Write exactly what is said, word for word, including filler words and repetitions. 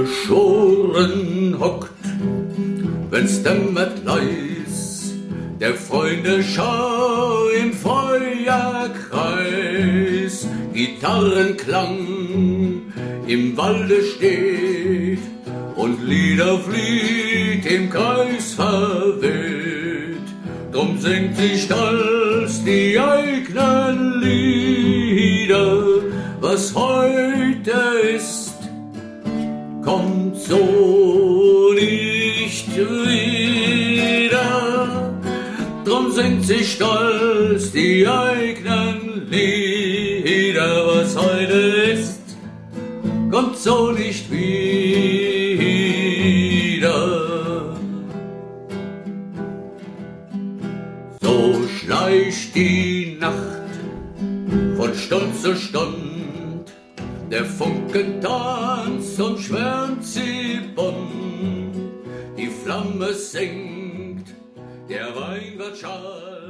verschoren hockt, wenn's dämmert leis, der Freunde Schau im Feuerkreis, Gitarrenklang im Walde steht und Liederflied im Kreis verweht. Drum singt sie stolz die eigenen Lieder, was heute ist, kommt so nicht wieder. Drum singt sie stolz die eigenen Lieder, was heute ist, kommt so nicht wieder. So schleicht die Nacht von Stund zu Stund, der Funken tanzt und schwärmt sie bunt, die Flamme singt, der Wein wird schall.